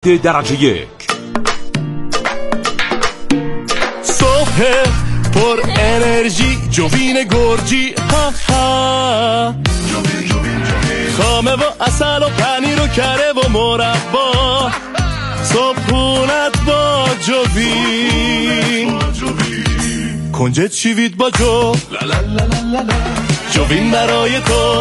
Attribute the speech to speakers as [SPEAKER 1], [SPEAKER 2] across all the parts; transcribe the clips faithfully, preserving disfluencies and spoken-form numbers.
[SPEAKER 1] هفت درجه یک.
[SPEAKER 2] صبح پر انرژی جوین گرجی، ها ها خامه و اصل و پنیر و کره و مربا، صبحونت با جوین، کنجد شیوید با جو، جوین برای تو،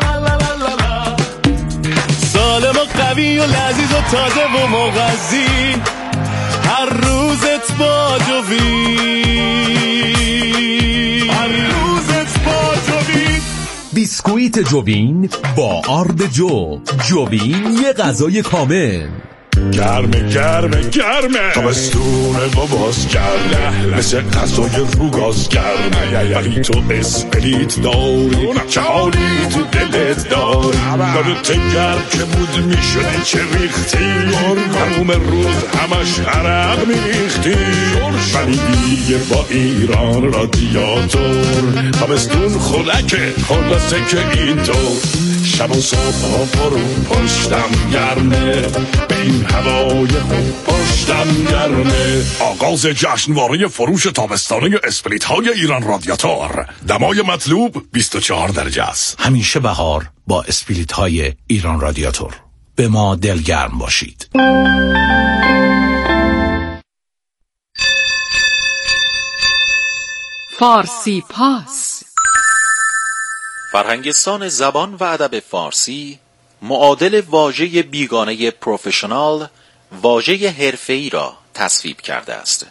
[SPEAKER 2] سالم و قوی و لذیذ و تازه و مغذی، هر روزت با جوین، هر روزت با جوین.
[SPEAKER 1] بیسکویت جوین با آرد جو. جوین یه غذای کامل.
[SPEAKER 3] گرمه گرمه گرمه تابستونه باباس گرمه، مثل غذای روگاز گرمه، ولی تو اسپریت داری چه حالی تو دلت داری، یادت گرم که بود میشدی چه ریختی، تموم روز همش عرق میریختی، ولی دیگه با ایران رادیاتور تابستون خلکه، خلاصه که اینطور شب و صبح ها فرو پشتم گرمه، به این هوای خوب پشتم گرمه. آغاز جشنواره فروش تابستانه اسپریت های ایران رادیاتور. دمای مطلوب بیست و چهار درجه است.
[SPEAKER 4] همیشه بهار با اسپریت های ایران رادیاتور. به ما دلگرم باشید.
[SPEAKER 5] فارسی پاس.
[SPEAKER 6] فرهنگستان زبان و ادب فارسی معادل واژه بیگانه پروفشنال، واژه حرفه‌ای را تصویب کرده است.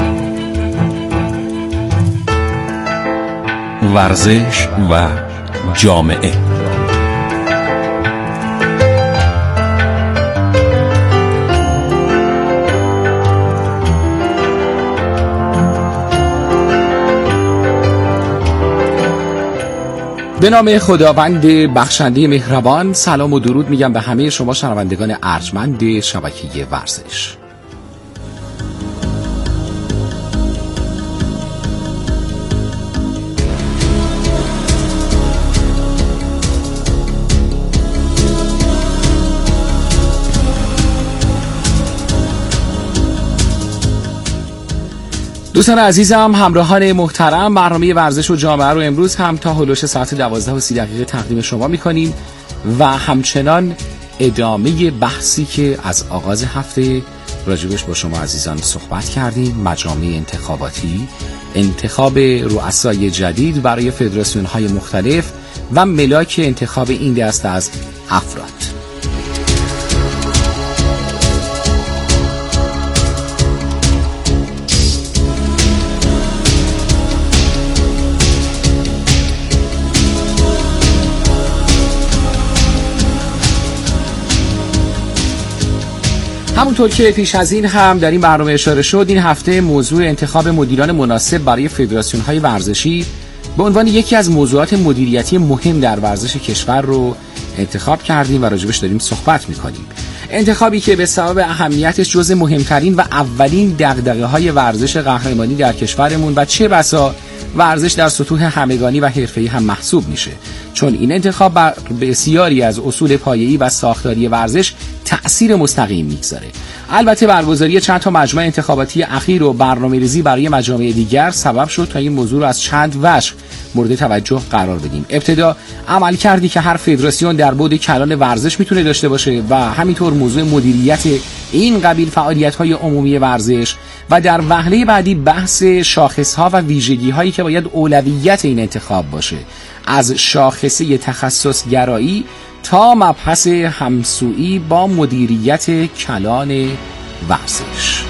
[SPEAKER 7] ورزش و
[SPEAKER 1] جامعه.
[SPEAKER 7] به نام خداوند بخشنده مهربان، سلام و درود میگم به همه شما شنوندگان ارجمند شبکه ورزش. دوستان عزیزم، همراهان محترم، برنامه ورزش و جامعه رو امروز هم تا هلوش ساعت دوازده و سی دقیقه تقدیم شما میکنیم و همچنان ادامه بحثی که از آغاز هفته راجبش با شما عزیزان صحبت کردیم، مجامع انتخاباتی، انتخاب رؤسای جدید برای فدراسیون های مختلف و ملاک انتخاب این دسته از افراد. همونطور که پیش از این هم در این برنامه اشاره شد، این هفته موضوع انتخاب مدیران مناسب برای فدراسیون‌های ورزشی به عنوان یکی از موضوعات مدیریتی مهم در ورزش کشور رو انتخاب کردیم و راجبش داریم صحبت می‌کنیم. انتخابی که به سبب اهمیتش جزء مهمترین و اولین دغدغه‌های ورزش قهرمانی در کشورمون و چه بسا ورزش در سطوح همگانی و حرفه‌ای هم محسوب میشه، چون این انتخاب بر بسیاری از اصول پایه‌ای و ساختاری ورزش تأثیر مستقیم میگذاره. البته برگزاری چند تا مجمع انتخاباتی اخیر و برنامه‌ریزی برای مجامع دیگر سبب شد تا این موضوع رو از چند وجه مورد توجه قرار بدیم. ابتدا عمل کردی که هر فدراسیون در بعد کلان ورزش میتونه داشته باشه و همینطور موضوع مدیریت این قبیل فعالیت‌های عمومی ورزش و در وهله بعدی بحث شاخص‌ها و ویژگی‌هایی که باید اولویت این انتخاب باشه، از شاخصه تخصص گرایی تا مبحث همسویی با مدیریت کلان ورزش.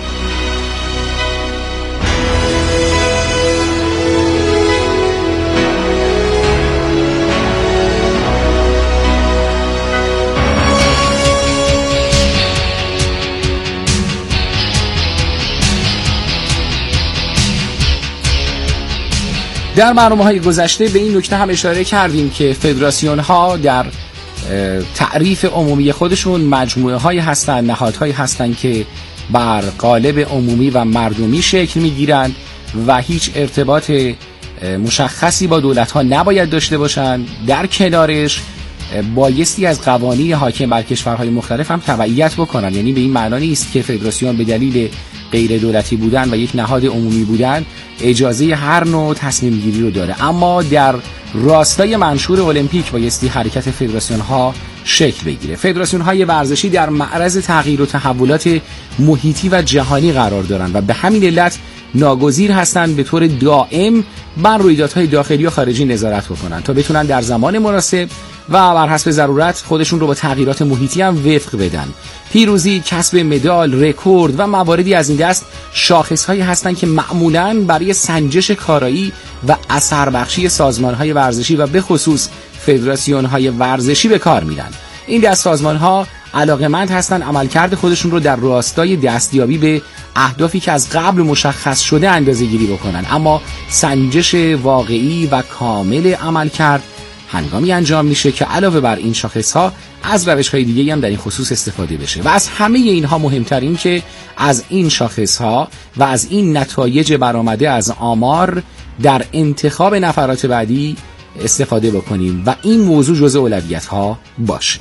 [SPEAKER 7] در برنامه‌های گذشته به این نکته هم اشاره کردیم که فدراسیون‌ها در تعریف عمومی خودشون مجموعه های هستن، نهادهایی هستن که بر قالب عمومی و مردمی شکل میگیرن و هیچ ارتباط مشخصی با دولت ها نباید داشته باشن. در کنارش بایستی از قوانین حاکم بر کشورهای مختلف هم تبعیت بکنن، یعنی به این معنا نیست که فدراسیون به دلیل غیر دولتی بودن و یک نهاد عمومی بودن اجازه هر نوع تصمیم گیری رو داره، اما در راستای منشور المپیک بایستی حرکت فدراسیون ها شکل بگیره. فدراسیون های ورزشی در معرض تغییر و تحولات محیطی و جهانی قرار دارن و به همین علت ناگزیر هستند به طور دائم بر رویدادهای داخلی و خارجی نظارت بکنن تا بتونن در زمان مناسب و بر حسب ضرورت خودشون رو با تغییرات محیطی هم وفق بدن. پیروزی، کسب مدال، رکورد و مواردی از این دست شاخص‌هایی هستند که معمولاً برای سنجش کارایی و اثر بخشی سازمان‌های ورزشی و به خصوص فدراسیون‌های ورزشی به کار میرن. این دست سازمان‌ها علاقه‌مند هستن عملکرد خودشون رو در راستای دستیابی به اهدافی که از قبل مشخص شده اندازه‌گیری بکنن، اما سنجش واقعی و کامل عملکرد هنگامی انجام میشه که علاوه بر این شاخص‌ها از روش‌های دیگه‌ای هم در این خصوص استفاده بشه و از همه اینها مهمتر این که از این شاخص‌ها و از این نتایج برآمده از آمار در انتخاب نفرات بعدی استفاده بکنیم و این موضوع جزء اولویت‌ها باشه.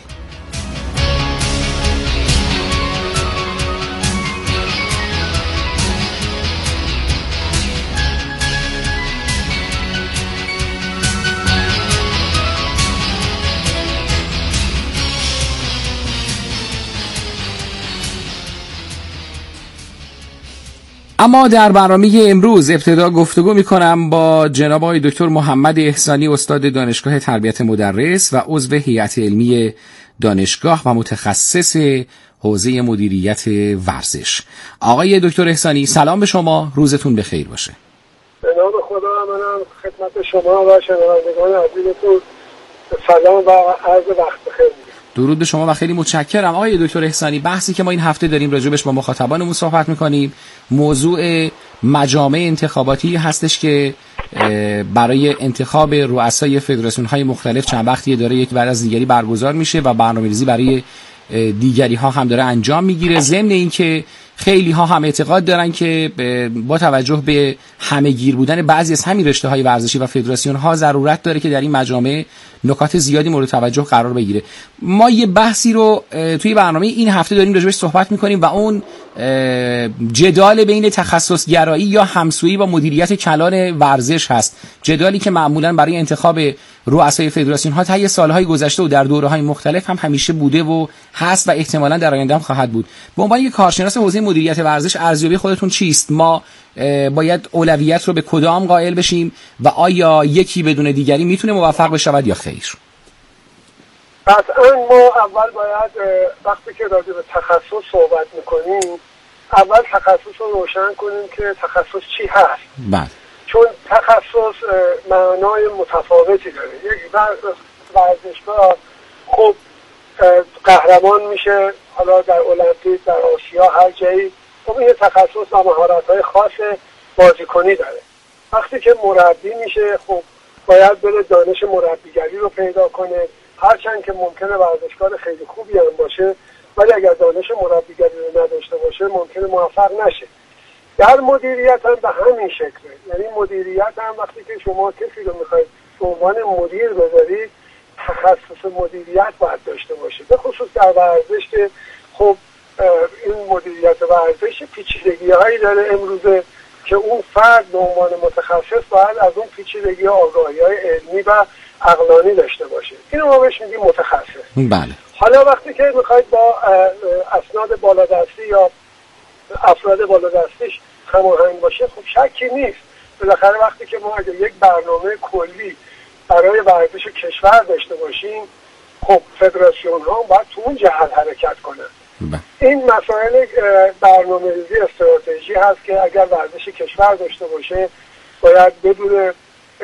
[SPEAKER 7] اما در برنامه امروز ابتدا گفتگو می‌کنم با جناب آقای دکتر محمد احسانی، استاد دانشگاه تربیت مدرس و عضو هیئت علمی دانشگاه و متخصص حوزه مدیریت ورزش. آقای دکتر احسانی سلام به شما، روزتون بخیر باشه.
[SPEAKER 8] به نام خدا منم خدمت شما و شنوندگان عزیزتون سلام و عرض وقت بخیر.
[SPEAKER 7] درود به شما و خیلی متشکرم. آقای دکتر احسانی، بحثی که ما این هفته داریم راجبش با مخاطبانمون صحبت میکنیم موضوع مجامع انتخاباتی هستش که برای انتخاب رؤسای فدراسیون‌های مختلف چند وقتی داره یک بعد از دیگری برگزار میشه و برنامه‌ریزی برای دیگری ها هم داره انجام میگیره. ضمن این که خیلی ها هم اعتقاد دارن که با توجه به همه‌گیر بودن بعضی از همین رشته‌های ورزشی و فدراسیون ها ضرورت داره که در این مجامع نکات زیادی مورد توجه قرار بگیره. ما یه بحثی رو توی برنامه این هفته داریم راجعش صحبت می‌کنیم و اون جدال بین تخصص گرایی یا همسویی با مدیریت کلان ورزش هست. جدالی که معمولاً برای انتخاب رؤسای فدراسیون ها طی سالهای گذشته و در دوره‌های مختلف هم همیشه بوده و هست و احتمالاً در آینده هم خواهد بود. به عنوان یک کارشناس حوزه مدیریت ورزش ارزیابی خودتون چیست؟ ما باید اولویت رو به کدام قائل بشیم و آیا یکی بدون دیگری میتونه موفق بشود یا خیر؟
[SPEAKER 8] قطعاً ما اول باید وقتی که راجع به تخصص صحبت میکنیم اول تخصص رو روشن کنیم که تخصص چی هست.
[SPEAKER 7] بله.
[SPEAKER 8] چون تخصص معنای متفاوتی داره. یک ورزشکار خب قهرمان میشه، حالا در المپیک، در آسیا، هر جایی. خب این تخصص و مهارت‌های خاص بازیکنی داره. وقتی که مربی میشه خب باید بره دانش مربیگری رو پیدا کنه، هرچند که ممکنه ورزشکار خیلی خوبی هم باشه ولی اگر دانش مربیگری رو نداشته باشه ممکنه موفق نشه. در مدیریت هم به همین شکله. یعنی مدیریت هم وقتی که شما کسی رو میخواید به عنوان مدیر بذارید تخصص مدیریت باید داشته باشه، به خصوص در ورزش که خب این مدیریت ورزش پیچیدگی هایی داره امروزه که اون فرد به عنوان متخصص باید از اون پیچیدگی ها آگاهی های علمی و عقلانی داشته باشه. اینو ما بهش میگیم متخصص.
[SPEAKER 7] بله.
[SPEAKER 8] حالا وقتی که میخواید با اسناد بالادستی یا افراد بالادستیش هماهنگ باشه خب شکی نیست. بالاخره وقتی که ما اگر یک برنامه کلی برای ورزش کشور داشته باشیم خب فدراسیون ها باید تو اون جهت حرکت کنن. این مسائل برنامه‌ریزی استراتژی هست که اگر ورزش کشور داشته باشه باید بدون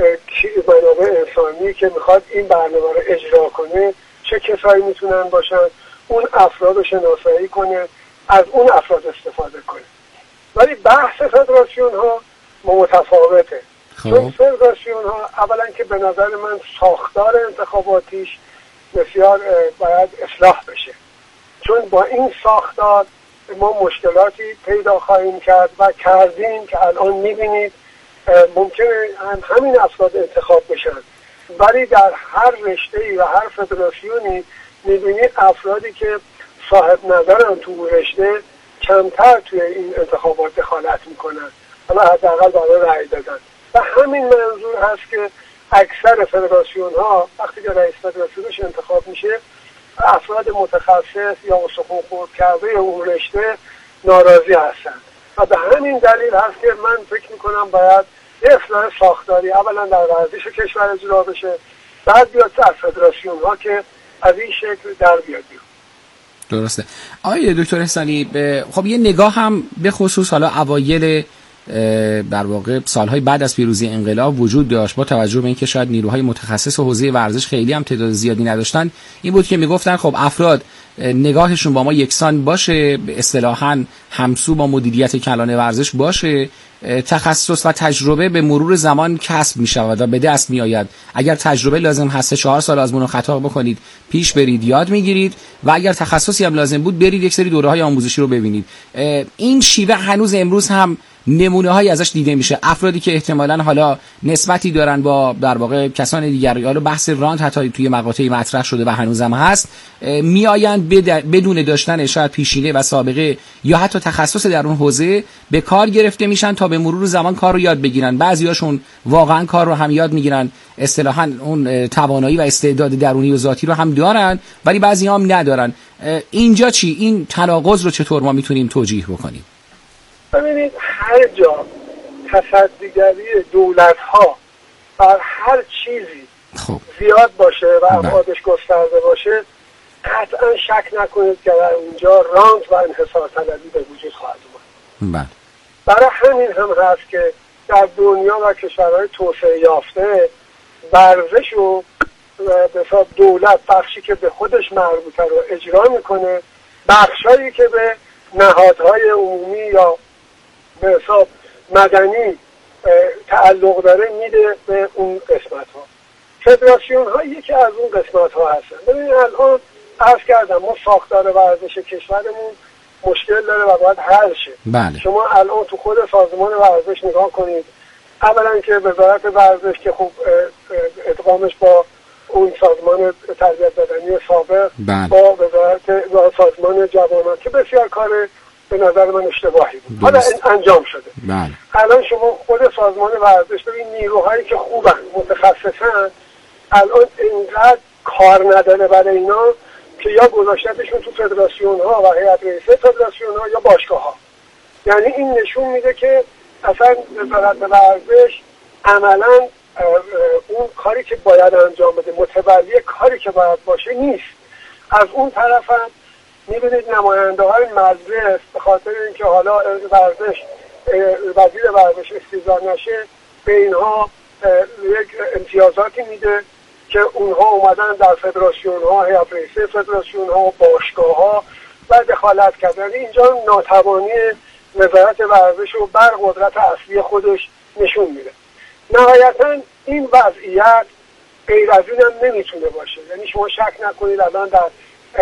[SPEAKER 8] منابع انسانی که میخواد این برنامه رو اجرا کنه چه کسایی میتونن باشن، اون افراد رو شناسایی کنه، از اون افراد استفاده کنه. ولی بحث فدراسیون ها متفاوته. چون فدراسیون ها اولا که به نظر من ساختار انتخاباتیش بسیار باید اصلاح بشه، چون با این ساختار ما مشکلاتی پیدا خواهیم کرد و کردیم که الان میبینید ممکنه همین افراد انتخاب بشن ولی در هر رشته‌ای و هر فدراسیونی میبینید افرادی که صاحب نظرن تو رشته کمتر توی این انتخابات دخالت میکنن، حالا حداقل برای رأی دادن. و همین منظور هست که اکثر فدراسیون ها وقتی که رئیس فدراسیونش انتخاب میشه افراد متخصص یا سخن خورد کرده اون رشته ناراضی هستن و به همین دلیل هست که من فکر میکنم باید یه اصلاح ساختاری اولا در ورزش کشور اجرا بشه، بعد بیاد از فدراسیون ها که از این شکل در بیاد.
[SPEAKER 7] درسته. آقای دکتر احسانی، خب یه نگاه هم به خصوص حالا اوایل در واقع سالهای بعد از پیروزی انقلاب وجود داشت با توجه به اینکه شاید نیروهای متخصص و حوزه ورزش خیلی هم تعداد زیادی نداشتن، این بود که میگفتن خب افراد نگاهشون با ما یکسان باشه، اصطلاحاً همسو با مدیریت کلان ورزش باشه، تخصص و تجربه به مرور زمان کسب می شود و به دست می آید. اگر تجربه لازم هست چهار سال آزمون و خطا بکنید، پیش برید، یاد میگیرید و اگر تخصصی هم لازم بود برید یک سری دوره‌های آموزشی رو ببینید. این شیوه هنوز امروز هم نمونه هایی ازش دیده میشه. افرادی که احتمالاً حالا نسبتی دارن با در واقع کسان دیگر، حالا بحث راند حتی توی مقاطعی مطرح شده و هنوزم هست، میآیند بدون داشتن شاید پیشینه و سابقه یا حتی تخصص در اون حوزه به کار گرفته میشن تا به مرور زمان کار رو یاد بگیرن. بعضیاشون واقعا کار رو هم یاد میگیرن، اصطلاحاً اون توانایی و استعداد درونی و ذاتی رو هم دارن ولی بعضی هم ندارن. اینجا چی؟ این تناقض رو چطور ما میتونیم توجیه بکنیم؟
[SPEAKER 8] ببینید هر جا تصدیگری دولت ها بر هر چیزی خب. زیاد باشه و ابعادش گسترده باشه قطعا شک نکنید که در اونجا رانت و انحصار طلبی به وجود خواهد اومد. بله. برای همین هم هست که در دنیا و کشورهای توسعه یافته ورزش رو به حساب دولت بخشی که به خودش مربوطه رو اجرا میکنه، بخشایی که به نهادهای عمومی یا به حساب مدنی تعلق داره میده به اون قسمت ها. فدراسیون ها یکی از اون قسمت ها هستن. ببینید الان عرض کردم ما ساختار ورزش کشورمون مشکل داره و باید حل شه.
[SPEAKER 7] بله.
[SPEAKER 8] شما الان تو خود سازمان ورزش نگاه کنید، اولا که وزارت ورزش که خوب ادغامش با اون سازمان تربیت بدنی سابق
[SPEAKER 7] بله.
[SPEAKER 8] با وزارت با سازمان جوانان که بسیار کار به نظر من اشتباهی بود، حالا انجام شده.
[SPEAKER 7] بله.
[SPEAKER 8] الان شما خود سازمان ورزش ببین نیروهایی که خوبن متخصصن الان اینقدر کار نداره برای اینا که یا گذاشتنشون تو فدراسیون ها و هیئت رئیسه فدراسیون ها یا باشگاه ها. یعنی این نشون میده که اصلا وزارت ورزش عملا اون کاری که باید انجام بده، متولی کاری که باید باشه نیست. از اون طرف هم میبینید نماینده های مجلس به خاطر اینکه حالا ورزش وزیر ورزش استیضاح نشه به اینها یک امتیازاتی میده که اونها اومدن در فدراسیون ها، هیئت رئیسه فدراسیون ها و باشگاه ها و دخالت کردن. اینجا ناتوانی وزارت ورزش رو بر قدرت اصلی خودش نشون میده. نهایتا این وضعیت غیر از این هم نمیتونه باشه. یعنی شما شک نکنید الان در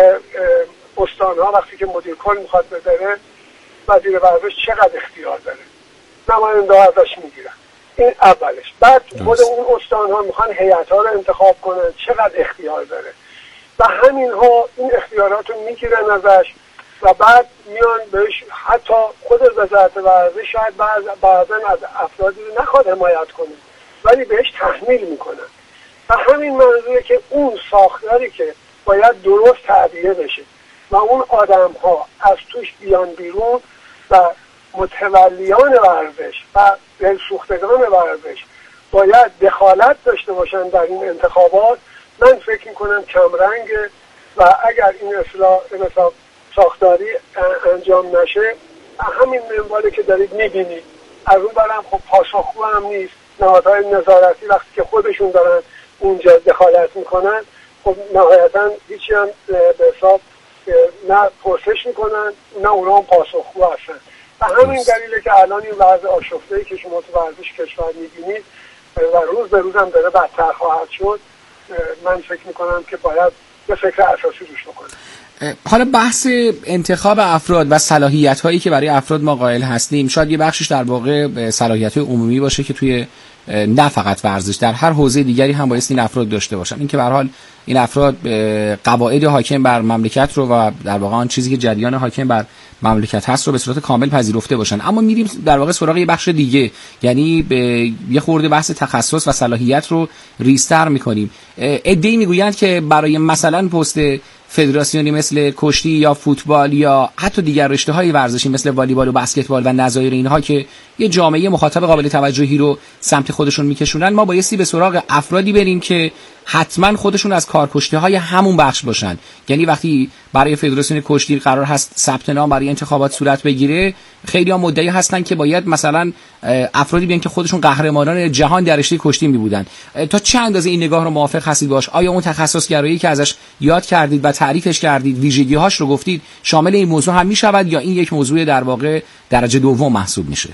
[SPEAKER 8] استانها وقتی که مدیر کل میخواد بذاره وزیر ورزش چقدر اختیار داره، نماینده ها ازش میگیرن. این اولش. بعد خود اون استانها میخوان هیئت ها رو انتخاب کنن، چقدر اختیار داره و همین ها این اختیارات رو میگیرن ازش و بعد میان بهش حتی خود وزارت ورزش شاید بعضا از افرادی رو نخواد حمایت کنه ولی بهش تحمیل میکنن و همین منظوره که اون ساختاری که باید درست تعبیه بشه و اون آدم ها از توش بیان بیرون و متولیان ورزش و دلسوختگان ورزش باید دخالت داشته باشن در این انتخابات. من فکر میکنم کمرنگه و اگر این اصلاح مثلا ساختاری انجام نشه همین منوالی که دارید میبینید. از اون برم خب پاسخگو هم نیست. نهادهای نظارتی وقتی که خودشون دارن اونجا دخالت میکنن خب نهایتا هیچی هم به حساب نه پرسش میکنن نه اونا هم پاسخگو هستن و همین دلیله که الان این وضع آشفته‌ای که شما تو ورزش کشور میبینید و روز به روز هم داره بدتر خواهد شد. من فکر میکنم که باید یه فکر اساسی روش بکنم.
[SPEAKER 7] حالا بحث انتخاب افراد و صلاحیت هایی که برای افراد ما قائل هستیم شاید یه بخشش در واقع صلاحیت های عمومی باشه که توی نه فقط ورزش در هر حوزه دیگری هم باید این افراد داشته باشن. این که به هر حال این افراد قواعد حاکم بر مملکت رو و در واقع آن چیزی که جریان حاکم بر مملکت هست رو به صورت کامل پذیرفته باشن. اما میریم در واقع سراغ یه بخش دیگه، یعنی به یه خورده بحث تخصص و صلاحیت رو ریزتر میکنیم. عده‌ای میگویند که برای مثلا پست فدراسیونی مثل کشتی یا فوتبال یا حتی دیگر رشته‌های ورزشی مثل والیبال و بسکتبال و نظایر اینها که یه جامعه مخاطب قابل توجهی رو سمت خودشون میکشونن، ما بایستی به سراغ افرادی بریم که حتما خودشون از کارکشته‌های همون بخش باشن. یعنی وقتی برای فدراسیون کشتی قرار هست ثبت نام برای انتخابات صورت بگیره، خیلی ها مدعی هستن که باید مثلا افرادی بیان که خودشون قهرمانان جهان در رشته کشتی می بودن. تا چه اندازه این نگاه رو موافق هستید باش؟ آیا اون تخصصگرایی که ازش یاد کردید و تعریفش کردید، ویژگی‌هاش رو گفتید، شامل این موضوع هم میشود یا این یک موضوع در واقع درجه دوم محسوب میشه؟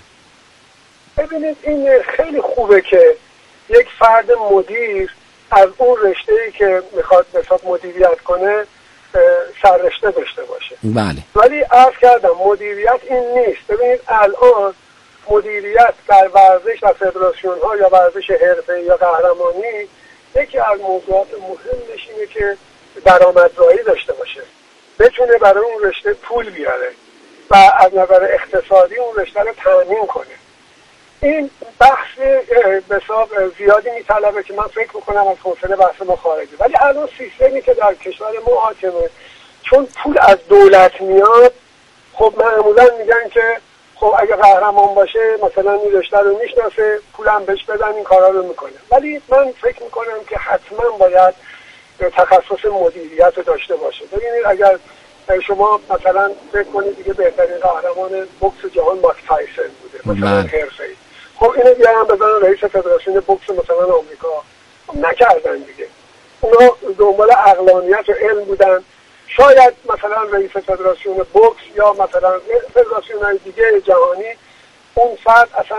[SPEAKER 8] ببینید این خیلی خوبه که یک فرد مدیر از اون رشته‌ای که میخواد مثلا مدیریت کنه سررشته داشته باشه.
[SPEAKER 7] بله.
[SPEAKER 8] ولی عرض کردم مدیریت این نیست. ببینید الان مدیریت در ورزش و فدراسیون ها یا ورزش حرفه‌ای یا قهرمانی یکی از موضوعات مهمش اینه که درآمدزایی داشته باشه، بتونه برای اون رشته پول بیاره و از نظر اقتصادی اون رشته رو تامین کنه. این بحث به حساب زیادی میطلبه که من فکر میکنم از حوصله بحث ما خارجه. ولی الان سیستمی که در کشور ما حاکمه، چون پول از دولت میاد، خب معمولا میگن که خب اگه قهرمان باشه مثلا این رشته رو میشناسه، پولم بهش بدن این کارا رو میکنه. ولی من فکر میکنم که حتما باید تخصص مدیریت رو داشته باشه. ببینید اگر شما مثلا فکر کنید دیگه بهترین قهرمان بوکس جهان مایک تایسون بوده مثلا حرفه‌ای، خب اینو بیارن بزنن رئیس فدراسیون بوکس مثلا آمریکا، خب نکردن دیگه. اونا دنبال عقلانیت و علم بودن. شاید مثلا رئیس فدراسیون بوکس یا مثلا فدراسیون دیگه جهانی اون فرد اصلا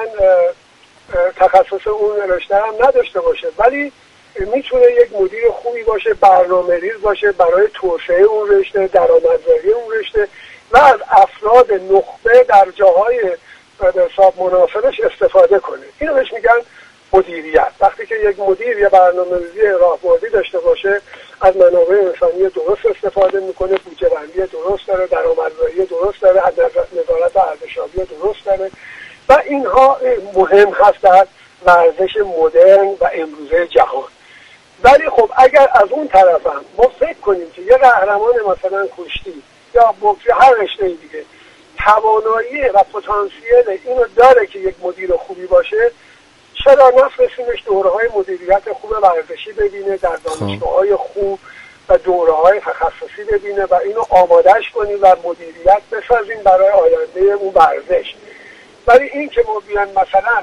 [SPEAKER 8] تخصص اون رشته هم نداشته باشه، ولی میتونه یک مدیر خوبی باشه، برنامه ریز باشه برای توسعه اون رشته، درآمدزایی اون رشته و از افراد نخبه در جاهای به حساب مناسبش استفاده کنه. اینو بهش میگن مدیریت. وقتی که یک مدیر یا برنامه‌ریزی راهبردی داشته باشه، از منابع انسانی درست استفاده میکنه، بودجه بندی درست داره، درآمدزایی درست داره، نظارت ارزشیابی درست داره و اینها مهم هست در ورزش مدرن و امروزه جهان. ولی خب اگر از اون طرف هم ما فکر کنیم که یه قهرمان مثلا کشتی یا بوکس هر رشته دیگه توانایی و پتانسیل اینو داره که یک مدیر خوبی باشه، چرا نفرستیمش دوره‌های مدیریت خوب ورزشی ببینه، در دانشگاه‌های خوب و دوره‌های تخصصی ببینه و اینو آمادهش کنیم و مدیریت بسازیم برای آینده اون ورزش. ولی این که ما بیان مثلا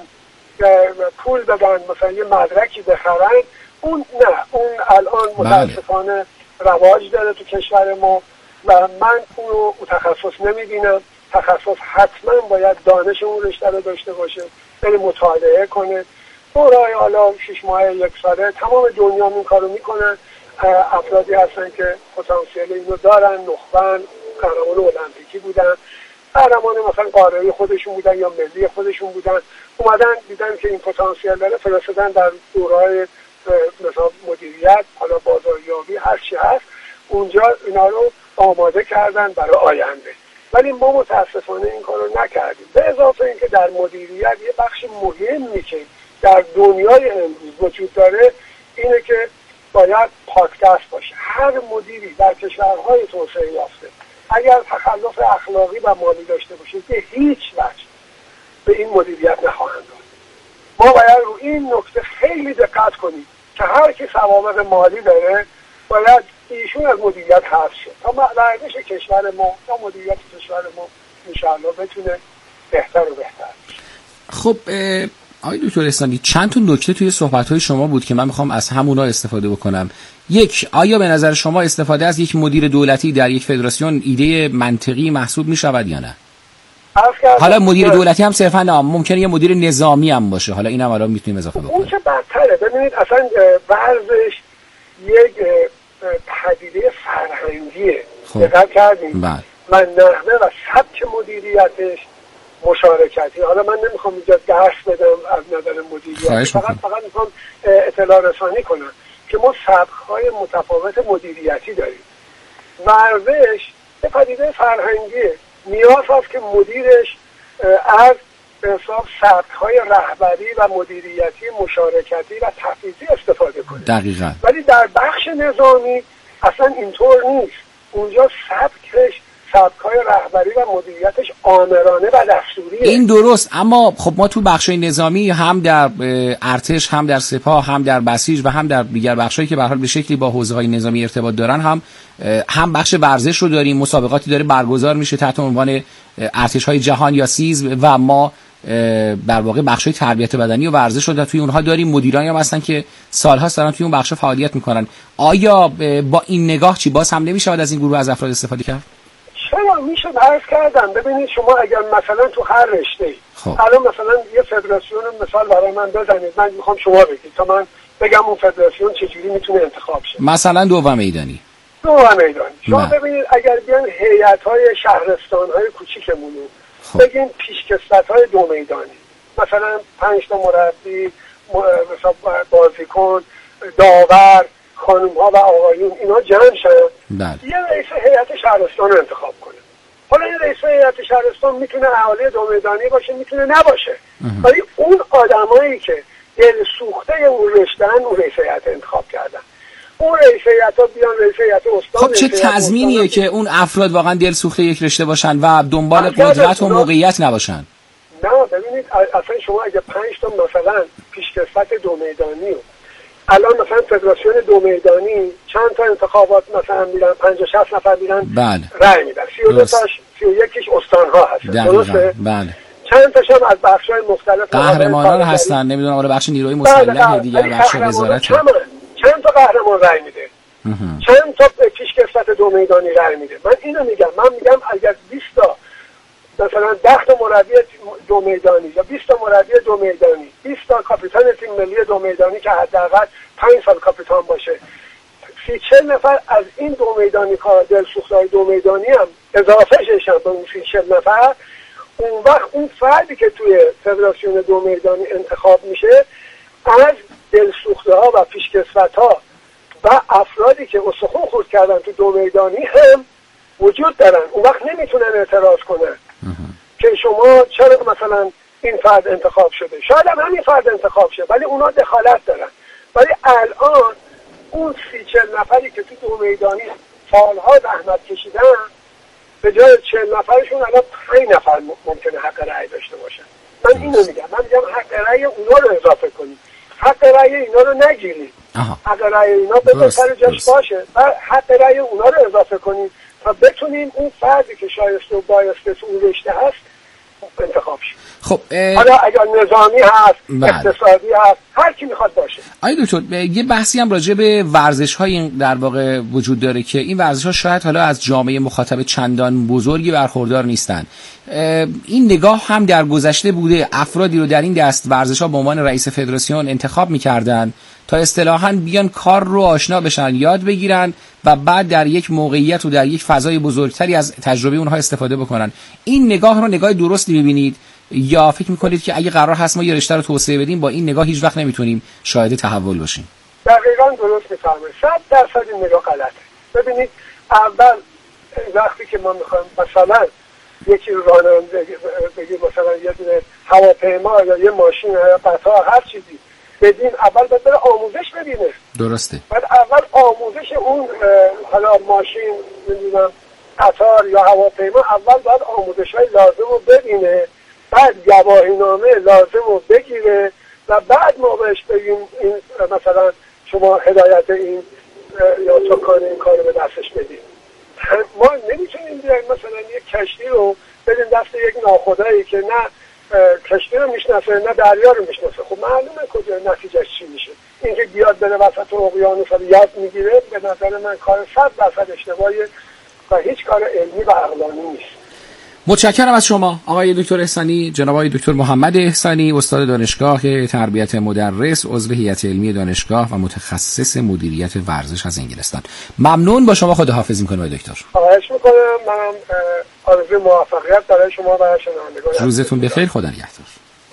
[SPEAKER 8] پول بدن، مثلا یه مدرکی بخرن، اون نه، اون الان متاسفانه رواج داره تو کشور ما و من اونو تخصص نمیبینم. تخصص حتما باید دانش اون رشته رو داشته باشه، یعنی مطالعه کنه. دورهای حالا شش ماه یک ساله تمام دنیا این کارو میکنن. افرادی هستن که پتانسیل اینو دارن، نخبن، قهرمان المپیکی بودن، قهرمان مثلا قاره‌ای خودشون بودن یا ملی خودشون بودن، اومدن دیدن که این پتانسیل داره، فرستادن در دورهای مثلا مدیریت، حالا بازاریابی، هر چی هست اونجا اینا رو آماده کردن برای آینده. ولی ما متاسفانه این کارو نکردیم. به اضافه اینکه در مدیریت یه بخش مهمی که در دنیای امروز وجود داره اینه که باید پاک‌دست باشه. هر مدیری در کشورهای توسعه یافته اگر تخلف اخلاقی و مالی داشته باشه که هیچ وجه به این مدیریت نخواهند داد. ما باید رو این نکته خیلی دقت کنیم که هر کی سوابق مالی داره باید ایشون از مدیریت حذف شه تا ورزش کشور ما تا مدیریت کشور ما انشاءالله بتونه بهتر و بهتر بشه.
[SPEAKER 7] خب آقای دکتر احسانی، چند تا نکته توی صحبت‌های شما بود که من میخوام از همونا استفاده بکنم. یک، آیا به نظر شما استفاده از یک مدیر دولتی در یک فدراسیون ایده منطقی محسوب میشود یا نه؟ حالا مدیر دولتی هم صرفا نه، ممکنه یه مدیر نظامی هم باشه، حالا اینم الان میتونیم اضافه بکنیم.
[SPEAKER 8] اون چه بدتره. ببینید اصلا ورزش یک پدیده فرهنگیه. دقت کردیم؟
[SPEAKER 7] بله.
[SPEAKER 8] من نحوه و سبک مدیریتش مشارکتی. حالا من نمیخوام اینجا درس بدم از نظر مدیریت، فقط فقط میخوام اطلاع رسانی کنم که ما سبک‌های متفاوت مدیریتی داریم. ورزش یه پدیده فرهنگیه، نیاز هست که مدیرش از به حساب سبک‌های رهبری و مدیریتی مشارکتی و تفویضی استفاده کنه.
[SPEAKER 7] دقیقاً.
[SPEAKER 8] ولی در بخش نظامی اصلا اینطور نیست. اونجا سبکش سبک‌های رهبری و مدیریتش آمرانه و دستوریه.
[SPEAKER 7] این درست، اما خب ما تو بخش‌های نظامی هم در ارتش، هم در سپاه، هم در بسیج و هم در دیگر بخشایی که به هر حال به شکلی با حوزه‌های نظامی ارتباط دارن هم هم بخش ورزش رو داریم. مسابقاتی داره برگزار میشه تحت عنوان ارتش‌های جهان یا سیز و ما در واقع بخش‌های تربیت بدنی و ورزش رو توی اونها داریم. مدیرانی هم هستن که سال‌هاست دارن توی اون بخش فعالیت میکنن. آیا با این نگاه چی باز هم نمی‌شود از این گروه از افراد استفاده کرد؟
[SPEAKER 8] چرا میشه عرض کردم. ببینید شما اگر مثلا تو هر رشته‌ای الان مثلا یه فدراسیون مثال برای من بزنید، من میخوام شما بگید تا من بگم اون فدراسیون چجوری میتونه انتخاب شه.
[SPEAKER 7] مثلا دوم میدانی
[SPEAKER 8] دوم میدانی شما ببینید اگر بیان هیئت‌های شهرستان‌های کوچیکمون رو بگین پیشکسوت‌های دو میدانی، مثلا پنج تا مربی، مثلا بازیکن، داور، خانم‌ها و آقایون اینا جمع شدن، یه رئیس هیئت شهرستان رو انتخاب کنه. حالا این رئیس هیئت شهرستان میتونه اهالی دو میدانی باشه، میتونه نباشه، ولی اون آدمایی که دل سوخته اون رشته‌ان اون رئیس هیئت انتخاب کردن. اون رئیس هیئت‌ها بیان رئیس هیئت استان.
[SPEAKER 7] خب چه تضمینیه که اون افراد واقعا دل سوخته یک رشته باشن و دنبال قدرت و موقعیت نباشن؟
[SPEAKER 8] نه ببینید اصلا شما اگه پنج تا مثلا پیشکسوت دو میدانی الان مثلا فدراسیون دو میدانی چند تا انتخابات مثلا میرن پنجاه شصت نفر میرن رأی میدن، سی و دو تاش سی و یکیش استان‌ها هستن، درسته؟
[SPEAKER 7] بله.
[SPEAKER 8] چند تاش هم از بخش‌های مختلف
[SPEAKER 7] قهرمانان هستن، نمیدونم آره بخش نیروی مسلح دیگر، بخش وزارت،
[SPEAKER 8] چند تا قهرمان رای میده، چند تا پیشکسوت دو میدانی رای میده. من اینو میگم، من میگم اگر بیست تا مثلا ده تا مربی دو میدانی یا بیست تا مربی دو میدانی، بیست تا کاپیتان تیم ملی دو میدانی که حداقل پنج سال کاپیتان باشه، سی چهل نفر از این دو میدانی کار دلسوختای دو میدانی هم اضافه شدن به اون سی چهل نفر، اون وقت اون فردی که توی فدراسیون دو میدانی انتخاب میشه از دلسوخته ها و پیشکسوت ها و افرادی که استخوان خورد کردن تو دو میدانی هم وجود دارن. اون وقت نمیتونن اعتراض کنن که شما چرا مثلا این فرد انتخاب شده. شاید هم همین فرد انتخاب شه ولی اونا دخالت دارن. ولی الان اون سی چهل نفری که تو دو میدانی سالها زحمت کشیدن به جای چهل نفرشون الان پنج نفر ممکنه حق رأی داشته باشن. من اینو میگم، من میگم حق رأی اونا رو اضافه کنیم، حق رأی اینا رو نگیریم. حق رأی اینا به سر جاش باشه و حق رأی اونا رو اضافه کنیم تا بتونیم اون فردی که شایسته و بایسته تو اون رشته هست انتخاب شه.
[SPEAKER 7] خب
[SPEAKER 8] حالا اگر نظامی هست، اقتصادی هست، هر کی میخواد باشه.
[SPEAKER 7] آقای دکتر یه بحثی هم راجع به ورزش‌های در واقع وجود داره که این ورزش‌ها شاید حالا از جامعه مخاطب چندان بزرگی برخوردار نیستن. این نگاه هم در گذشته بوده، افرادی رو در این دست ورزش‌ها به عنوان رئیس فدراسیون انتخاب می‌کردن تا اصطلاحاً بیان کار رو آشنا بشن، یاد بگیرن و بعد در یک موقعیت و در یک فضای بزرگتری از تجربه اونها استفاده بکنن. این نگاه رو نگاه درستی ببینید یا فکر میکنید که اگه قرار هست ما یه رشته رو توسعه بدیم با این نگاه هیچ وقت نمیتونیم شاهد تحول باشیم؟
[SPEAKER 8] دقیقاً درست میفرمایید. صد درصد این نگاه غلطه. ببینید اول وقتی که ما میخوایم مثلا یکی راننده بگیم مثلا یه دونه هواپیما یا یه ماشین یا قطار هر چیزی بدیم، اول باید بره آموزش ببینه.
[SPEAKER 7] درسته.
[SPEAKER 8] بعد اول آموزش اون حالا ماشین نمیدونم قطار یا هواپیما اول باید آموزش‌های لازم رو ببینه، بعد گواهینامه لازم رو بگیره و بعد ما بهش بگیم این مثلا شما هدایت این یا تو کار این کار رو به دستش بدیم. ما نمیتونیم بیایم مثلا یک کشتی رو بدیم دست یک ناخدایی که نه کشتی رو میشناسه نه دریا رو میشناسه. خب معلومه کجا نتیجهش چی میشه. اینکه بیاد بره وسط اقیانوس رو یاد میگیره به نظر من کار صد درصد اشتباهیه و هیچ کار علمی و عقلانی نیست.
[SPEAKER 7] متشکرم از شما آقای دکتر احسانی. جناب آقای دکتر محمد احسانی، استاد دانشگاه تربیت مدرس، عضو هیئت علمی دانشگاه و متخصص مدیریت ورزش از انگلستان. ممنون، با شما خداحافظی می‌کنم آقای دکتر.
[SPEAKER 8] خواهش می‌کنم. منم آرزوی موفقیت برای شما و شنوندگان.
[SPEAKER 7] روزتون بخیر، خدا نگهدار.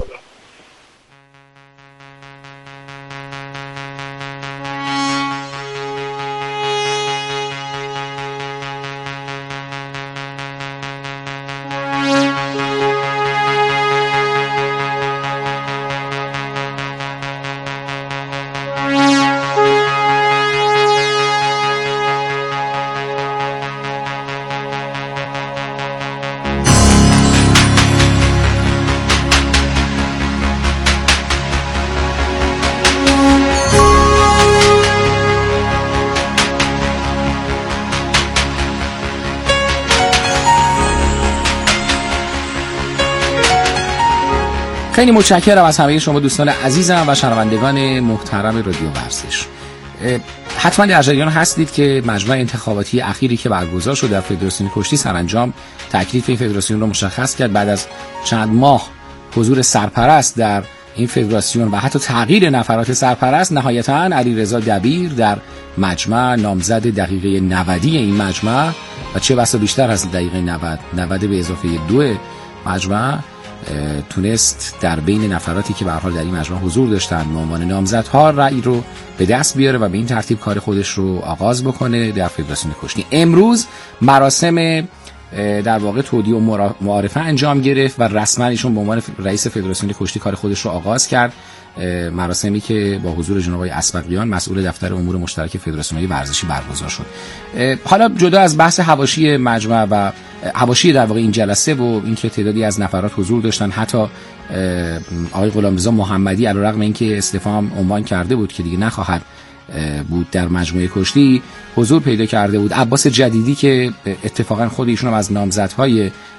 [SPEAKER 7] خیلی متشکرم از همه شما دوستان عزیزم و شنوندگان محترم رادیو ورزش. حتما در جریان هستید که مجمع انتخاباتی اخیری که برگزار شد در فدراسیون کشتی سرانجام تکلیف این فدراسیون رو مشخص کرد. بعد از چند ماه حضور سرپرست در این فدراسیون و حتی تغییر نفرات سرپرست، نهایتاً علیرضا دبیر در مجمع نامزد دقیقه نود این مجمع و چه بسا بیشتر از دقیقه نود نود به اضافه دو مجمع تونست در بین نفراتی که به هر حال در این مجمع حضور داشتن به عنوان نامزدها رأی رو به دست بیاره و به این ترتیب کار خودش رو آغاز بکنه در فدراسیون کشتی. امروز مراسم در واقع تودیع و معارفه انجام گرفت و رسما ایشون به عنوان رئیس فدراسیون کشتی کار خودش رو آغاز کرد. مراسمی که با حضور جناب آقای اسبقیان مسئول دفتر امور مشترک فدراسیون ورزشی برگزار شد. حالا جدا از بحث حواشی مجمع و حواشی در واقع این جلسه و اینکه تعدادی از نفرات حضور داشتن، حتی آقای غلامرضا محمدی علیرغم اینکه استعفا هم عنوان کرده بود که دیگه نخواهد بود در مجموعه کشتی، حضور پیدا کرده بود. عباس جدیدی که اتفاقا خود ایشون هم از نامزدهای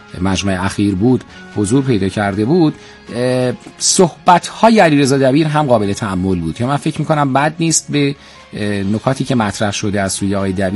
[SPEAKER 7] مجمع اخیر بود حضور پیدا کرده بود، صحبت‌های علیرضا دبیر هم قابل تأمل بود. یا من فکر می‌کنم بد نیست به نکاتی که مطرح شده از سوی آقای دبیر